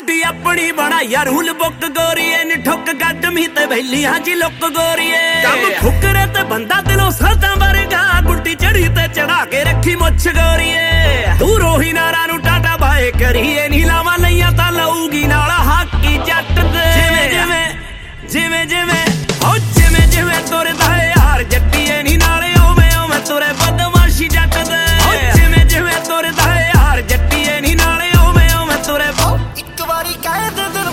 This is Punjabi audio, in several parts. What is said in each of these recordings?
ਗੱਡੀ ਆਪਣੀ ਬਣਾਇਆ ਰੂਲ ਬੁੱਕ ਗੋਰੀਏ ਨੀ ਠੁੱਕ ਗੱਡ ਮੀ ਤੇ ਬੈਲੀਆਂ ਜੀ ਲੁੱਕ ਗੋਰੀਏ ਕੰਮ ਫੁਕਰੇ ਤੇ ਬੰਦਾ ਦਿਲੋਂ ਸਰਦਾਂ ਵਰਗਾ ਗੁੱਡੀ ਚੜੀ ਤੇ ਚੜਾ ਕੇ ਰੱਖੀ ਮੁੱਛ ਗੋਰੀਏ ਤੂੰ ਰੋਹੀ ਨਾਰਾ ਨੂੰ ਟਾਟਾ ਬਾਏ ਕਰੀਏ ਨੀ ਲਾਵਾਂ ਲਈਆਂ ਤਾਂ ਲਊਗੀ ਨਾਲ ਹਾਕੀ ਜੱਟ ਦੇ ਜਿਵੇਂ ਜਿਵੇਂ ਹੋ ਜਿਵੇਂ ਜਿਵੇਂ ਤੁਰਦਾ ਯਾਰ ਜੱਟੀਏ ਨੀ ਨਾਲੇ ਓਵੇਂ ਤੁਰੇ ਬਦਮਾਸ਼ੀ ਜੱਟ ਦੇ ਜਿਵੇਂ ਜਿਵੇਂ ਤੁਰਦਾ ਯਾਰ ਜੱਟੀਏ ਨੀ ਨਾਲੇ ਓਵੇਂ ਤੁਰੇ ਇੱਕ ਵਾਰੀ ਕਹਿ ਦੇ ਦਿਲ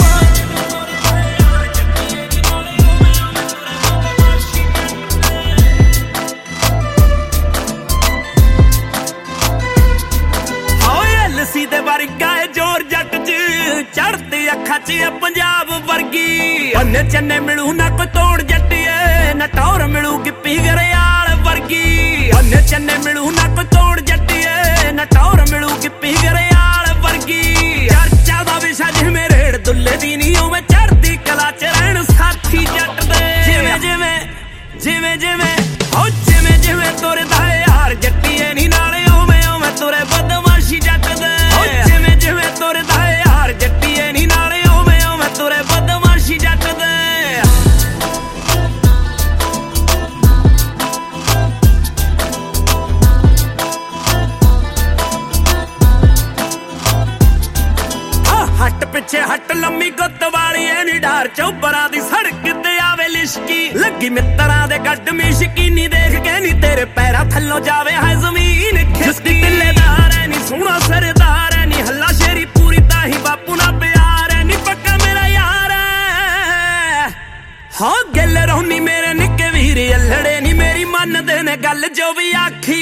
ਲੱਸੀ ਦੇ ਵਰਗਾ ਏ ਜੋਰ ਜੱਟ ਚ ਚੜ੍ਹਦੀ ਅੱਖਾਂ ਚ ਪੰਜਾਬ ਵਰਗੀ ਅੰਨੇ ਚੰਨੇ ਮਿਲੂ ਨਾ ਕੋਈ ਤੋੜ ਜੱਟੀਏ ਨਾ ਟੌਰ ਮਿਲੂ ਗਿੱਪੀ ਗਰੇਵਾਲ ਵਰਗੀ ਅੰਨੇ ਚੰਨੇ ਮਿਲੂ ਨਾ ਕੋਈ ਤੋੜ ਜੱਟੀਏ ਨਾ ਟੌਰ ਮਿਲੂ ਗਿੱਪੀ ਗਰੇਵਾਲ ਵਰਗੀ ਚਰਚਾ ਦਾ ਵਿਸ਼ਾ ਜਿਵੇਂ ਰੇੜ ਦੁੱਲੇ ਦੀ ਨੀ ਉਵੇਂ ਚੜ੍ਹਦੀ ਕਲਾ ਚ ਰਹਿਣ ਸਾਥੀ ਜੱਟ ਦੇ ਜਿਵੇਂ ਹੋ ਜਿਵੇਂ ਜਿਵੇਂ ਤੁਰਦਾ ਯਾਰ ਜੱਟੀਏ ਨੀ ਨਾਲੇ ਓਵੇਂ ਤੁਰੇ ਬਦਮਾਸ਼ੀ ਜੱਟ ਦੇ ਜਿਵੇਂ ਜਿਵੇਂ ਤੁਰਦਾ ਯਾਰ ਜੱਟੀਏ ਨੀ ਨਾਲੇ ਓਵੇਂ ਤੁਰੇ ਬਦਮਾਸ਼ੀ ਜੱਟ ਦੇ ਹੱਟ ਪਿੱਛੇ ਹੱਟ ਲੰਮੀ ਗੁੱਤ ਵਾਲੀ ਐ ਨੀ ਢਾਰ ਚੌਬਰਾਂ ਦੀ ਸੜਕ ਤੇ ਆਵੇ ਲਿਸ਼ਕੀ ਲੱਗੀ ਮਿੱਤਰਾਂ ਦੇ ਗੱਡ ਮਿਸ਼ਕੀ ਨੀ ਦੇਖ ਕੇ ਨੀ ਤੇਰੇ ਪੈਰਾਂ ਥੱਲੋਂ ਜਾਵੇ ਹੈ ਜ਼ਮੀਨ ਖਿਸਕੀ ਟਿੱਲੇਦਾਰ ਐ ਨੀ ਸੋਹਣਾ ਸਰਦਾਰ ਐ ਨੀ ਹੱਲਾ ਸ਼ੇਰੀ ਪੂਰੀ ਤਾਹੀ ਬਾਪੂ ਨਾਲ ਪਿਆਰ ਐ ਨੀ ਪੱਕਾ ਮੇਰਾ ਯਾਰ ਐ ਹਾਂ ਗਿੱਲ ਰੋਣੀ ਮੇਰੇ ਨਿੱਕੇ ਵੀਰ ਅਲੜੇ ਨੀ ਮੇਰੀ ਮੰਨਦੇ ਨੇ ਗੱਲ ਜੋ ਵੀ ਆਖੀ